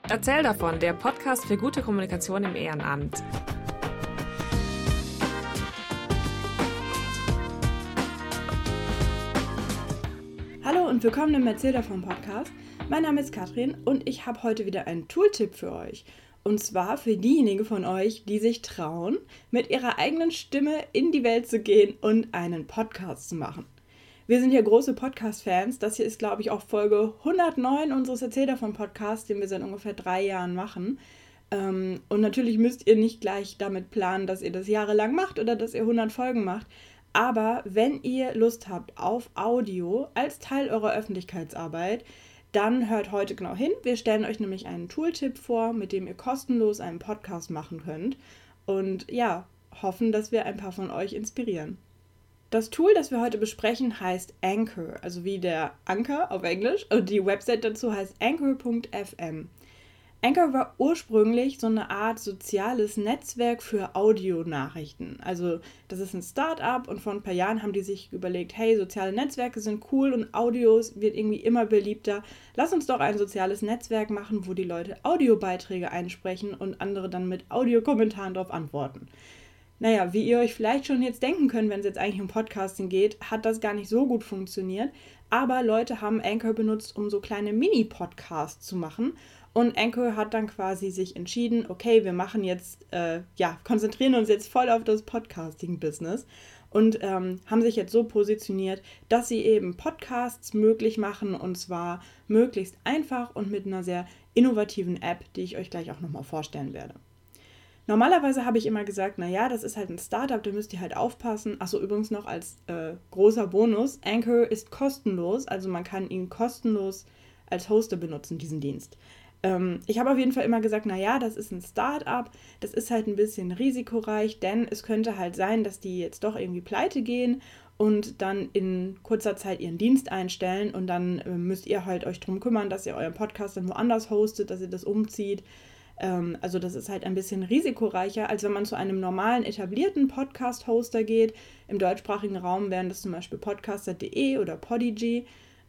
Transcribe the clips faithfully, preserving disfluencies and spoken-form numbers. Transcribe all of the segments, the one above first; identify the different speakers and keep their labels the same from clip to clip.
Speaker 1: Erzähl davon, der Podcast für gute Kommunikation im Ehrenamt.
Speaker 2: Hallo und willkommen im Erzähl davon Podcast. Mein Name ist Katrin und ich habe heute wieder einen Tooltip für euch. Und zwar für diejenigen von euch, die sich trauen, mit ihrer eigenen Stimme in die Welt zu gehen und einen Podcast zu machen. Wir sind ja große Podcast-Fans. Das hier ist, glaube ich, auch Folge hundertneun unseres Erzähl davon Podcasts, den wir seit ungefähr drei Jahren machen. Und natürlich müsst ihr nicht gleich damit planen, dass ihr das jahrelang macht oder dass ihr hundert Folgen macht. Aber wenn ihr Lust habt auf Audio als Teil eurer Öffentlichkeitsarbeit, dann hört heute genau hin. Wir stellen euch nämlich einen Tooltip vor, mit dem ihr kostenlos einen Podcast machen könnt. Und ja, hoffen, dass wir ein paar von euch inspirieren. Das Tool, das wir heute besprechen, heißt Anchor, also wie der Anker auf Englisch. Und die Website dazu heißt anchor punkt f m. Anchor war ursprünglich so eine Art soziales Netzwerk für Audionachrichten. Also das ist ein Start-up und vor ein paar Jahren haben die sich überlegt, hey, soziale Netzwerke sind cool und Audios wird irgendwie immer beliebter. Lass uns doch ein soziales Netzwerk machen, wo die Leute Audiobeiträge einsprechen und andere dann mit Audiokommentaren darauf antworten. Naja, wie ihr euch vielleicht schon jetzt denken könnt, wenn es jetzt eigentlich um Podcasting geht, hat das gar nicht so gut funktioniert. Aber Leute haben Anchor benutzt, um so kleine Mini-Podcasts zu machen. Und Anchor hat dann quasi sich entschieden, okay, wir machen jetzt, äh, ja, konzentrieren uns jetzt voll auf das Podcasting-Business und ähm, haben sich jetzt so positioniert, dass sie eben Podcasts möglich machen und zwar möglichst einfach und mit einer sehr innovativen App, die ich euch gleich auch nochmal vorstellen werde. Normalerweise habe ich immer gesagt, naja, das ist halt ein Startup, da müsst ihr halt aufpassen. Achso, übrigens noch als äh, großer Bonus, Anchor ist kostenlos, also man kann ihn kostenlos als Hoster benutzen, diesen Dienst. Ähm, ich habe auf jeden Fall immer gesagt, naja, das ist ein Startup, das ist halt ein bisschen risikoreich, denn es könnte halt sein, dass die jetzt doch irgendwie pleite gehen und dann in kurzer Zeit ihren Dienst einstellen und dann äh, müsst ihr halt euch drum kümmern, dass ihr euren Podcast dann woanders hostet, dass ihr das umzieht. Also das ist halt ein bisschen risikoreicher, als wenn man zu einem normalen, etablierten Podcast-Hoster geht. Im deutschsprachigen Raum wären das zum Beispiel podcaster punkt de oder Podigy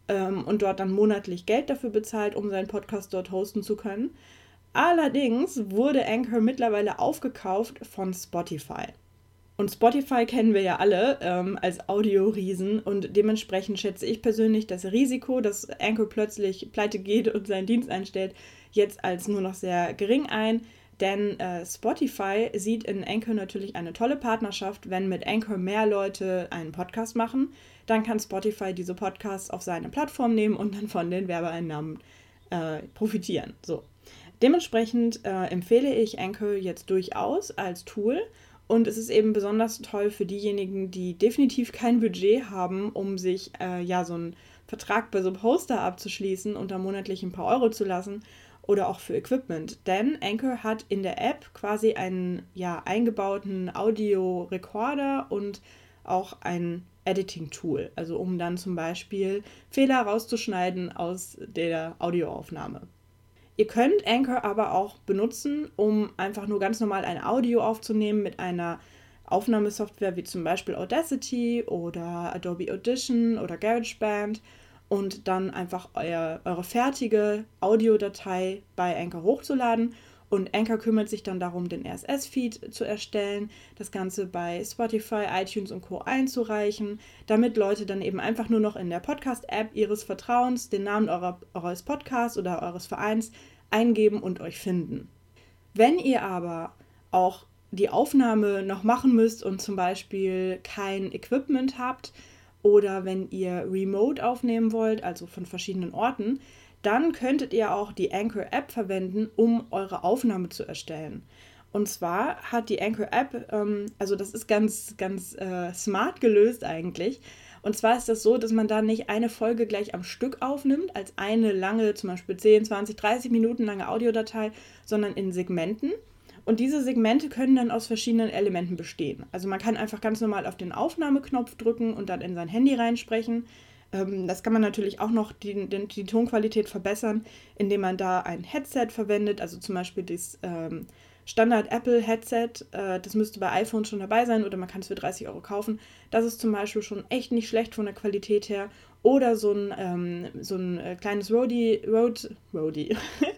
Speaker 2: und dort dann monatlich Geld dafür bezahlt, um seinen Podcast dort hosten zu können. Allerdings wurde Anchor mittlerweile aufgekauft von Spotify. Und Spotify kennen wir ja alle ähm, als Audioriesen und dementsprechend schätze ich persönlich das Risiko, dass Anchor plötzlich pleite geht und seinen Dienst einstellt, jetzt als nur noch sehr gering ein, denn äh, Spotify sieht in Anchor natürlich eine tolle Partnerschaft. Wenn mit Anchor mehr Leute einen Podcast machen, dann kann Spotify diese Podcasts auf seine Plattform nehmen und dann von den Werbeeinnahmen äh, profitieren. So. Dementsprechend äh, empfehle ich Anchor jetzt durchaus als Tool. Und es ist eben besonders toll für diejenigen, die definitiv kein Budget haben, um sich äh, ja so einen Vertrag bei so einem Hoster abzuschließen und da monatlich ein paar Euro zu lassen oder auch für Equipment. Denn Anchor hat in der App quasi einen ja, eingebauten Audio-Recorder und auch ein Editing-Tool, also um dann zum Beispiel Fehler rauszuschneiden aus der Audioaufnahme. Ihr könnt Anchor aber auch benutzen, um einfach nur ganz normal ein Audio aufzunehmen mit einer Aufnahmesoftware wie zum Beispiel Audacity oder Adobe Audition oder GarageBand und dann einfach euer, eure fertige Audiodatei bei Anchor hochzuladen. Und Anchor kümmert sich dann darum, den R S S-Feed zu erstellen, das Ganze bei Spotify, iTunes und Co. einzureichen, damit Leute dann eben einfach nur noch in der Podcast-App ihres Vertrauens den Namen eurer, eures Podcasts oder eures Vereins eingeben und euch finden. Wenn ihr aber auch die Aufnahme noch machen müsst und zum Beispiel kein Equipment habt oder wenn ihr remote aufnehmen wollt, also von verschiedenen Orten, dann könntet ihr auch die Anchor-App verwenden, um eure Aufnahme zu erstellen. Und zwar hat die Anchor-App, ähm, also das ist ganz, ganz äh, smart gelöst eigentlich. Und zwar ist das so, dass man da nicht eine Folge gleich am Stück aufnimmt, als eine lange, zum Beispiel zehn, zwanzig, dreißig Minuten lange Audiodatei, sondern in Segmenten. Und diese Segmente können dann aus verschiedenen Elementen bestehen. Also man kann einfach ganz normal auf den Aufnahmeknopf drücken und dann in sein Handy reinsprechen. Das kann man natürlich auch noch die, die, die Tonqualität verbessern, indem man da ein Headset verwendet, also zum Beispiel das ähm, Standard-Apple-Headset, äh, das müsste bei iPhone schon dabei sein oder man kann es für dreißig Euro kaufen. Das ist zum Beispiel schon echt nicht schlecht von der Qualität her. Oder so ein, ähm, so ein äh, kleines Rode, Rode, Rode,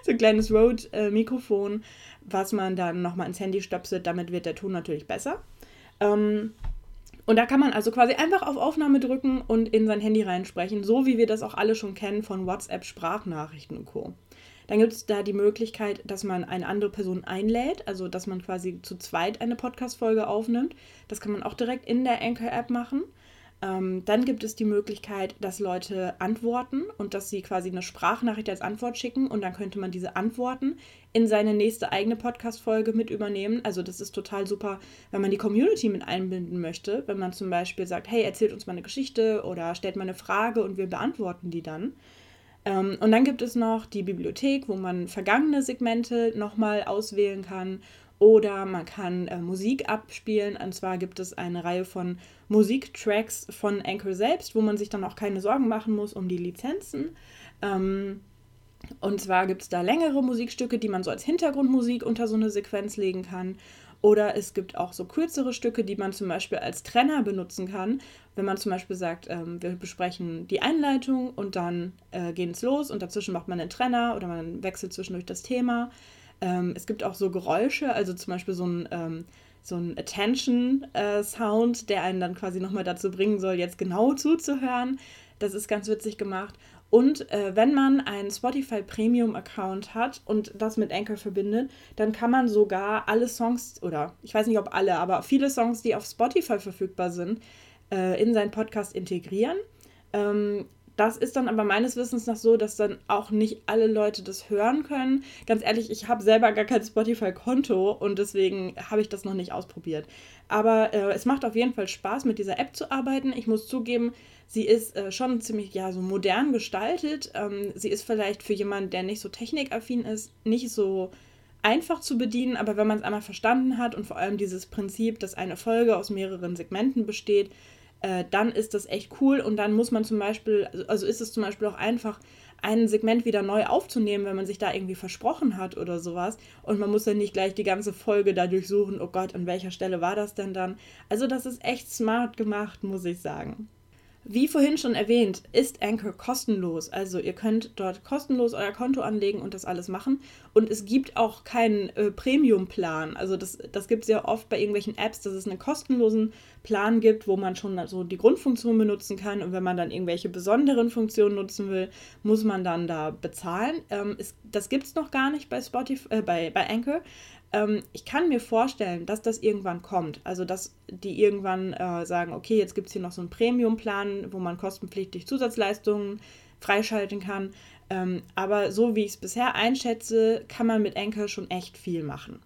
Speaker 2: so ein kleines Rode-Mikrofon, was man dann nochmal ins Handy stöpselt. Damit wird der Ton natürlich besser. Ähm, und da kann man also quasi einfach auf Aufnahme drücken und in sein Handy reinsprechen, so wie wir das auch alle schon kennen von WhatsApp-Sprachnachrichten und Co. Dann gibt es da die Möglichkeit, dass man eine andere Person einlädt, also dass man quasi zu zweit eine Podcast-Folge aufnimmt. Das kann man auch direkt in der Anchor-App machen. Ähm, dann gibt es die Möglichkeit, dass Leute antworten und dass sie quasi eine Sprachnachricht als Antwort schicken und dann könnte man diese Antworten in seine nächste eigene Podcast-Folge mit übernehmen. Also das ist total super, wenn man die Community mit einbinden möchte. Wenn man zum Beispiel sagt, hey, erzählt uns mal eine Geschichte oder stellt mal eine Frage und wir beantworten die dann. Ähm, und dann gibt es noch die Bibliothek, wo man vergangene Segmente nochmal auswählen kann. Oder man kann äh, Musik abspielen. Und zwar gibt es eine Reihe von Musiktracks von Anchor selbst, wo man sich dann auch keine Sorgen machen muss um die Lizenzen. Ähm, und zwar gibt es da längere Musikstücke, die man so als Hintergrundmusik unter so eine Sequenz legen kann. Oder es gibt auch so kürzere Stücke, die man zum Beispiel als Trenner benutzen kann. Wenn man zum Beispiel sagt, ähm, wir besprechen die Einleitung und dann äh, geht es los und dazwischen macht man einen Trenner oder man wechselt zwischendurch das Thema. Ähm, es gibt auch so Geräusche, also zum Beispiel so ein, ähm, so ein Attention-Sound, äh, der einen dann quasi nochmal dazu bringen soll, jetzt genau zuzuhören. Das ist ganz witzig gemacht. Und äh, wenn man einen Spotify Premium-Account hat und das mit Anchor verbindet, dann kann man sogar alle Songs, oder ich weiß nicht, ob alle, aber viele Songs, die auf Spotify verfügbar sind, äh, in seinen Podcast integrieren. Ähm, Das ist dann aber meines Wissens nach so, dass dann auch nicht alle Leute das hören können. Ganz ehrlich, ich habe selber gar kein Spotify-Konto und deswegen habe ich das noch nicht ausprobiert. Aber äh, es macht auf jeden Fall Spaß, mit dieser App zu arbeiten. Ich muss zugeben, sie ist äh, schon ziemlich ja, so modern gestaltet. Ähm, sie ist vielleicht für jemanden, der nicht so technikaffin ist, nicht so einfach zu bedienen. Aber wenn man es einmal verstanden hat und vor allem dieses Prinzip, dass eine Folge aus mehreren Segmenten besteht, Äh, dann ist das echt cool und dann muss man zum Beispiel, also ist es zum Beispiel auch einfach, ein Segment wieder neu aufzunehmen, wenn man sich da irgendwie versprochen hat oder sowas und man muss dann nicht gleich die ganze Folge da durchsuchen, oh Gott, an welcher Stelle war das denn dann? Also das ist echt smart gemacht, muss ich sagen. Wie vorhin schon erwähnt, ist Anchor kostenlos. Also ihr könnt dort kostenlos euer Konto anlegen und das alles machen. Und es gibt auch keinen äh, Premium-Plan. Also das, das gibt es ja oft bei irgendwelchen Apps, dass es einen kostenlosen Plan gibt, wo man schon so die Grundfunktion benutzen kann. Und wenn man dann irgendwelche besonderen Funktionen nutzen will, muss man dann da bezahlen. Ähm, es, das gibt es noch gar nicht bei Spotify, äh, bei, bei Anchor. Ähm, ich kann mir vorstellen, dass das irgendwann kommt. Also, dass die irgendwann äh, sagen, okay, jetzt gibt es hier noch so einen Premium-Plan, wo man kostenpflichtig Zusatzleistungen freischalten kann. Ähm, aber so wie ich es bisher einschätze, kann man mit Anchor schon echt viel machen.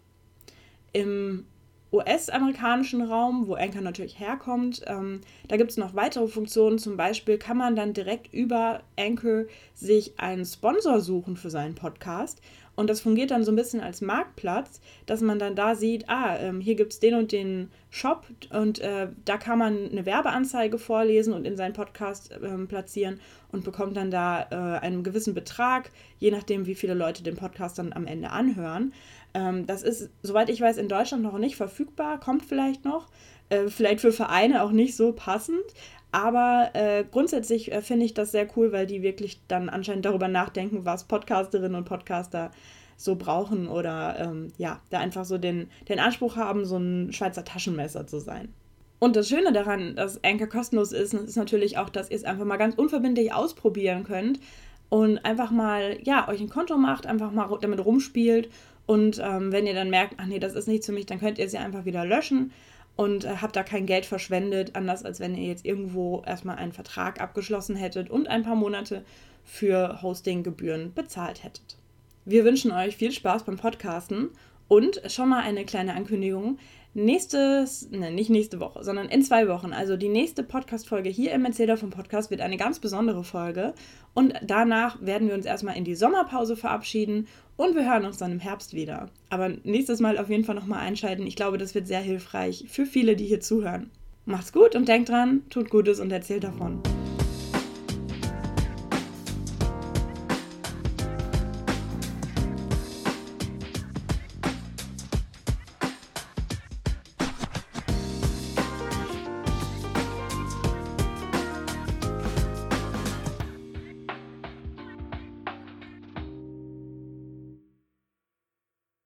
Speaker 2: Im U S-amerikanischen Raum, wo Anchor natürlich herkommt, ähm, da gibt es noch weitere Funktionen. Zum Beispiel kann man dann direkt über Anchor sich einen Sponsor suchen für seinen Podcast. Und das fungiert dann so ein bisschen als Marktplatz, dass man dann da sieht, ah, ähm, hier gibt es den und den Shop und äh, da kann man eine Werbeanzeige vorlesen und in seinen Podcast ähm, platzieren und bekommt dann da äh, einen gewissen Betrag, je nachdem, wie viele Leute den Podcast dann am Ende anhören. Ähm, das ist, soweit ich weiß, in Deutschland noch nicht verfügbar, kommt vielleicht noch, äh, vielleicht für Vereine auch nicht so passend. Aber äh, grundsätzlich äh, finde ich das sehr cool, weil die wirklich dann anscheinend darüber nachdenken, was Podcasterinnen und Podcaster so brauchen oder ähm, ja, da einfach so den, den Anspruch haben, so ein Schweizer Taschenmesser zu sein. Und das Schöne daran, dass Anchor kostenlos ist, ist natürlich auch, dass ihr es einfach mal ganz unverbindlich ausprobieren könnt und einfach mal, ja, euch ein Konto macht, einfach mal damit rumspielt und ähm, wenn ihr dann merkt, ach nee, das ist nichts für mich, dann könnt ihr es ja einfach wieder löschen. Und äh, habt da kein Geld verschwendet, anders als wenn ihr jetzt irgendwo erstmal einen Vertrag abgeschlossen hättet und ein paar Monate für Hostinggebühren bezahlt hättet. Wir wünschen euch viel Spaß beim Podcasten und schon mal eine kleine Ankündigung. Nächstes, ne, nicht nächste Woche, sondern in zwei Wochen, also die nächste Podcast-Folge hier im Erzähl davon Podcast wird eine ganz besondere Folge und danach werden wir uns erstmal in die Sommerpause verabschieden und wir hören uns dann im Herbst wieder. Aber nächstes Mal auf jeden Fall nochmal einschalten, ich glaube, das wird sehr hilfreich für viele, die hier zuhören. Macht's gut und denkt dran, tut Gutes und erzählt davon.